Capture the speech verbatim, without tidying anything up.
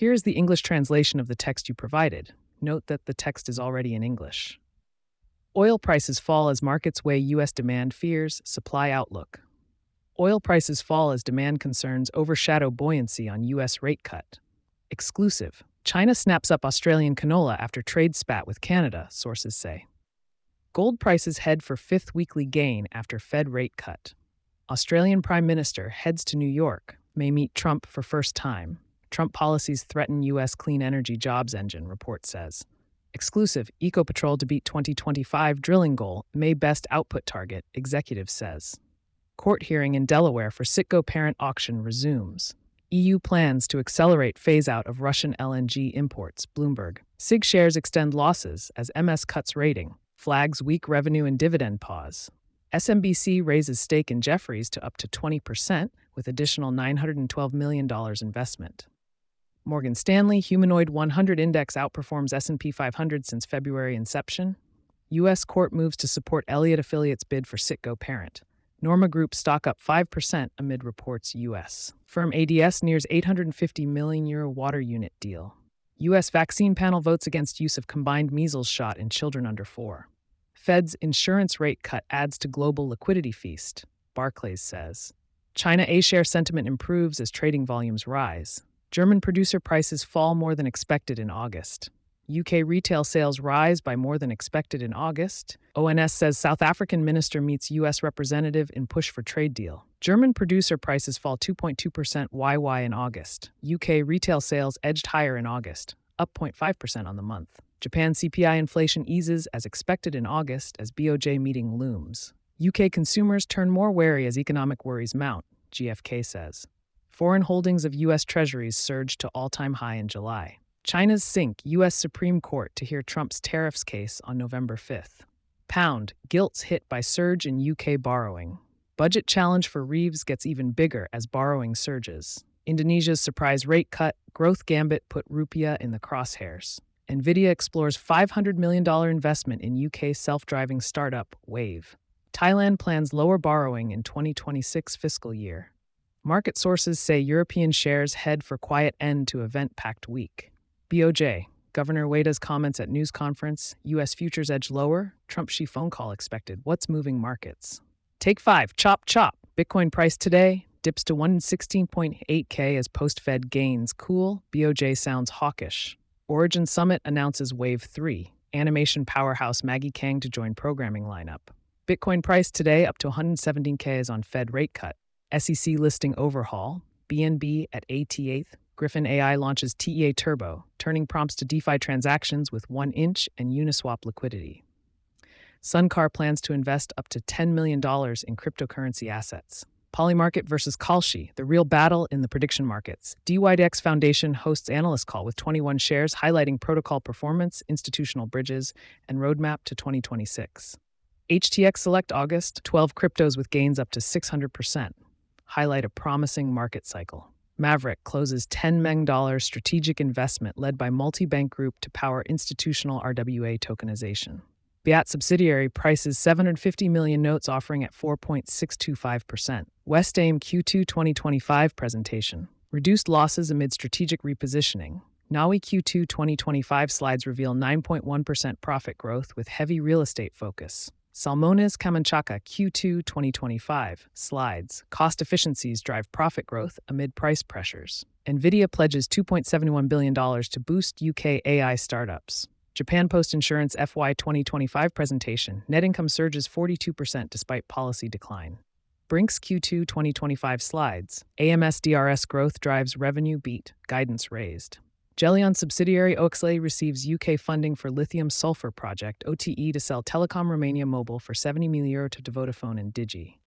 Here is the English translation of the text you provided. Note that the text is already in English. Oil prices fall as markets weigh U S demand fears, supply outlook. Oil prices fall as demand concerns overshadow buoyancy on U S rate cut. Exclusive. China snaps up Australian canola after trade spat with Canada, sources say. Gold prices head for fifth weekly gain after Fed rate cut. Australian Prime Minister heads to New York, may meet Trump for first time. Trump policies threaten U S clean energy jobs engine, report says. Exclusive. Ecopetrol to beat twenty twenty-five drilling goal, May best output target, executive says. Court hearing in Delaware for Citgo parent auction resumes. E U plans to accelerate phase-out of Russian L N G imports, Bloomberg. S I G shares extend losses as M S cuts rating, flags weak revenue and dividend pause. S M B C raises stake in Jefferies to up to twenty percent with additional nine hundred twelve million dollars investment. Morgan Stanley Humanoid one hundred Index outperforms S and P five hundred since February inception. U S court moves to support Elliott Affiliates bid for Citgo parent. Norma Group stock up five percent amid reports U S firm A D S nears eight hundred fifty million euro water unit deal. U S vaccine panel votes against use of combined measles shot in children under four. Fed's insurance rate cut adds to global liquidity feast, Barclays says. China A-share sentiment improves as trading volumes rise. German producer prices fall more than expected in August. U K retail sales rise by more than expected in August. O N S says South African minister meets U S representative in push for trade deal. German producer prices fall two point two percent Y Y in August. U K retail sales edged higher in August, up zero point five percent on the month. Japan C P I inflation eases as expected in August as B O J meeting looms. U K consumers turn more wary as economic worries mount, G F K says. Foreign holdings of U S Treasuries surged to all-time high in July. China's sink U S Supreme Court to hear Trump's tariffs case on November fifth. Pound, gilts hit by surge in U K borrowing. Budget challenge for Reeves gets even bigger as borrowing surges. Indonesia's surprise rate cut, growth gambit put rupiah in the crosshairs. NVIDIA explores five hundred million dollars investment in U K self-driving startup, Wave. Thailand plans lower borrowing in twenty twenty-six fiscal year. Market sources say European shares head for quiet end to event-packed week. B O J, Governor Ueda's comments at news conference, U S futures edge lower, Trump-Xi phone call expected. What's moving markets? Take five, chop chop. Bitcoin price today dips to one hundred sixteen point eight K as post-Fed gains cool. B O J sounds hawkish. Origin Summit announces Wave three. Animation powerhouse Maggie Kang to join programming lineup. Bitcoin price today up to one hundred seventeen K as on Fed rate cut. S E C listing overhaul, B N B at eighty-eighth, Griffin A I launches T E A Turbo, turning prompts to DeFi transactions with one inch and Uniswap liquidity. Suncar plans to invest up to ten million dollars in cryptocurrency assets. Polymarket versus Kalshi, the real battle in the prediction markets. D Y D X Foundation hosts analyst call with twenty-one shares highlighting protocol performance, institutional bridges, and roadmap to twenty twenty-six. H T X Select August, twelve cryptos with gains up to six hundred percent. Highlight a promising market cycle. Maverick closes ten million dollars strategic investment led by multi-bank group to power institutional R W A tokenization. B A T subsidiary prices seven hundred fifty million notes offering at four point six two five percent. Westaim Q two twenty twenty-five presentation. Reduced losses amid strategic repositioning. Nawi Q two twenty twenty-five slides reveal nine point one percent profit growth with heavy real estate focus. Salmones Camanchaca Q two twenty twenty-five slides. Cost efficiencies drive profit growth amid price pressures. NVIDIA pledges two point seven one billion dollars to boost U K A I startups. Japan Post Insurance F Y twenty twenty-five presentation. Net income surges forty-two percent despite policy decline. Brinks Q two twenty twenty-five slides. A M S D R S growth drives revenue beat, guidance raised. Jellion subsidiary Oxley receives U K funding for lithium sulfur project O T E to sell Telecom Romania Mobile for seventy million euro to Vodafone and Digi.